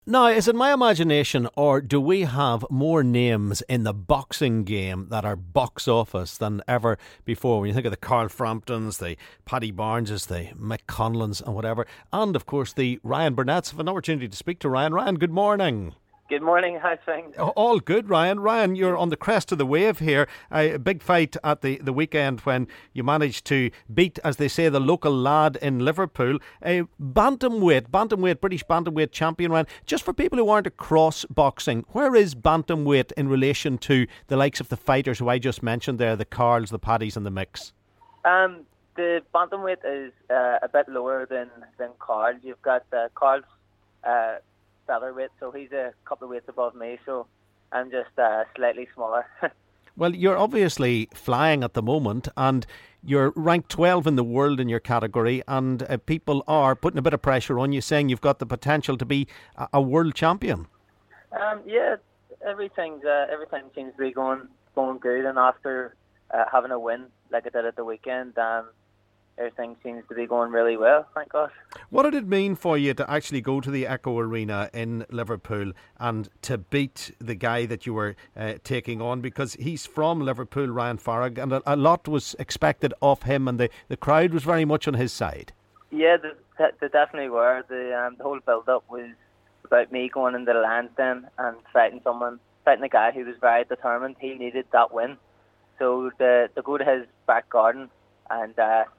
Now, is it my imagination, or do we have more names in the boxing game that are box office than ever before? When you think of the Carl Framptons, the Paddy Barneses, the Mick Conlons and whatever, and of course the Ryan Burnett's. I have an opportunity to speak to Ryan. Ryan, good morning. Good morning, how's things? All good, Ryan. Ryan, you're on the crest of the wave here. A big fight at the weekend when you managed to beat, as they say, the local lad in Liverpool. A bantamweight, British bantamweight champion, Ryan. Just for people who aren't across boxing, where is bantamweight in relation to the likes of the fighters who I just mentioned there, the Carls, the Paddys and the Micks? The bantamweight is a bit lower than Carl. You've got Carl's featherweight, so he's a couple of weights above me, so I'm just slightly smaller. Well, you're obviously flying at the moment, and you're ranked 12 in the world in your category, and people are putting a bit of pressure on you, saying you've got the potential to be a world champion. Yeah, everything seems to be going good, and after having a win like I did at the weekend, everything seems to be going really well, thank God. What did it mean for you to actually go to the Echo Arena in Liverpool and to beat the guy that you were taking on? Because he's from Liverpool, Ryan Farrag, and a lot was expected of him, and the crowd was very much on his side. Yeah, they definitely were. The whole build-up was about me going into the Lansdowne and fighting a guy who was very determined. He needed that win. So to go to his back garden and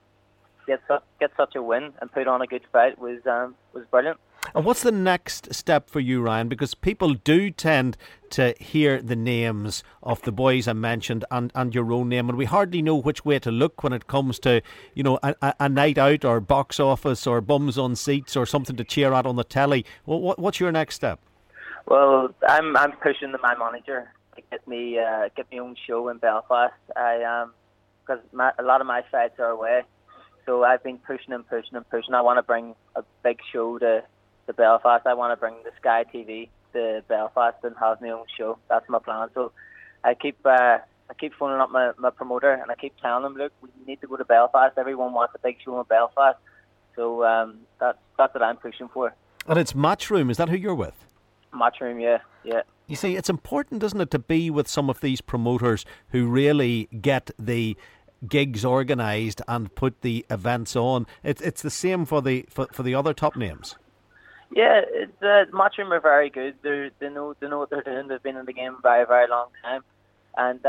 get such a win and put on a good fight was brilliant. And what's the next step for you, Ryan? Because people do tend to hear the names of the boys I mentioned and your own name, and we hardly know which way to look when it comes to, you know, a night out or box office or bums on seats or something to cheer at on the telly. Well, what's your next step? Well, I'm pushing my manager to get me my own show in Belfast. Because a lot of my fights are away. So I've been pushing. I want to bring a big show to Belfast. I want to bring the Sky TV to Belfast and have my own show. That's my plan. So I keep phoning up my promoter, and I keep telling him, look, we need to go to Belfast. Everyone wants a big show in Belfast. So that's what I'm pushing for. And it's Matchroom. Is that who you're with? Matchroom, yeah. You see, it's important, isn't it, to be with some of these promoters who really get the gigs organised and put the events on. It's the same for the other top names. Yeah, Matchroom are very good. They know what they're doing. They've been in the game a very, very long time. And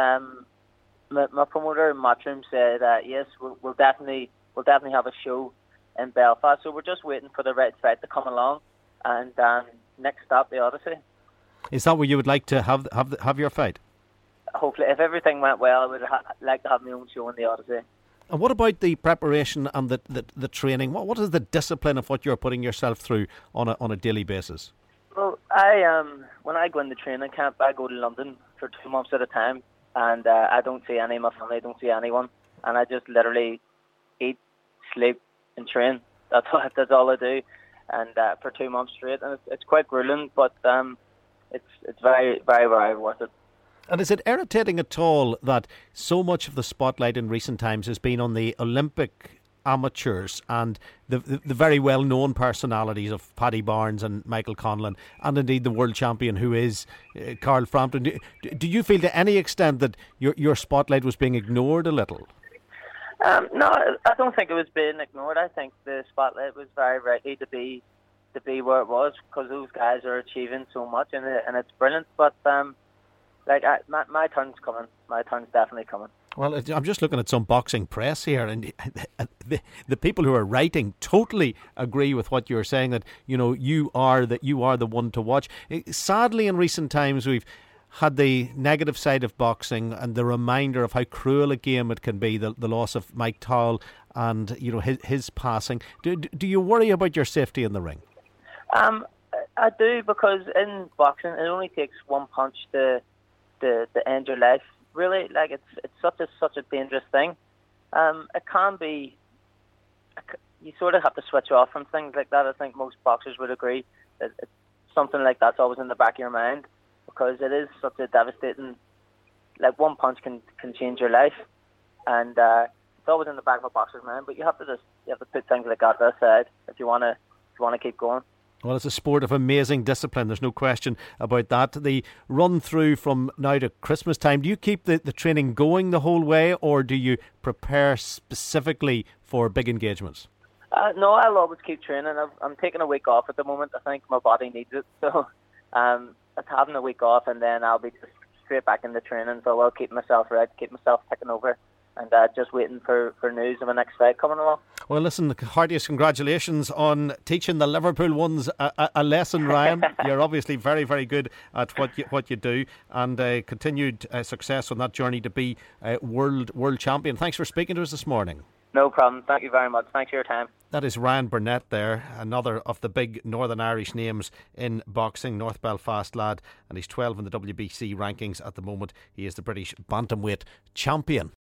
my promoter Matchroom said yes, we'll definitely have a show in Belfast. So we're just waiting for the right fight to come along. And next stop, the Odyssey. Is that where you would like to have your fight? Hopefully, if everything went well, I would like to have my own show in the Odyssey. And what about the preparation and the training? What is the discipline of what you're putting yourself through on a daily basis? Well, when I go into training camp, I go to London for 2 months at a time, and I don't see any of my family, I don't see anyone, and I just literally eat, sleep, and train. That's all I do, and for 2 months straight, and it's quite grueling, but it's very, very, very worth it. And is it irritating at all that so much of the spotlight in recent times has been on the Olympic amateurs and the very well-known personalities of Paddy Barnes and Michael Conlon, and indeed the world champion who is Carl Frampton? Do you feel to any extent that your spotlight was being ignored a little? No, I don't think it was being ignored. I think the spotlight was very rightly to be where it was, because those guys are achieving so much, and it's brilliant. But my turn's coming. My turn's definitely coming. Well, I'm just looking at some boxing press here, and the people who are writing totally agree with what you're saying, that you are the one to watch. Sadly, in recent times, we've had the negative side of boxing and the reminder of how cruel a game it can be. The loss of Mike Towell and his passing. Do you worry about your safety in the ring? I do, because in boxing it only takes one punch to end your life. Really, it's such a dangerous thing. It can be. You sort of have to switch off from things like that. I think most boxers would agree that something like that's always in the back of your mind, because it is such a devastating. Like, one punch can change your life, and it's always in the back of a boxer's mind. But you have to put things like that aside if you want to keep going. Well, it's a sport of amazing discipline. There's no question about that. The run through from now to Christmas time, do you keep the training going the whole way, or do you prepare specifically for big engagements? No, I'll always keep training. I'm taking a week off at the moment. I think my body needs it. So I'm having a week off, and then I'll be just straight back into training. So I'll keep myself ready, keep myself ticking over, and just waiting for news of my next fight coming along. Well, listen, heartiest congratulations on teaching the Liverpool ones a lesson, Ryan. You're obviously very, very good at what you do, and continued success on that journey to be world champion. Thanks for speaking to us this morning. No problem. Thank you very much. Thanks for your time. That is Ryan Burnett there, another of the big Northern Irish names in boxing, North Belfast lad, and he's 12 in the WBC rankings at the moment. He is the British bantamweight champion.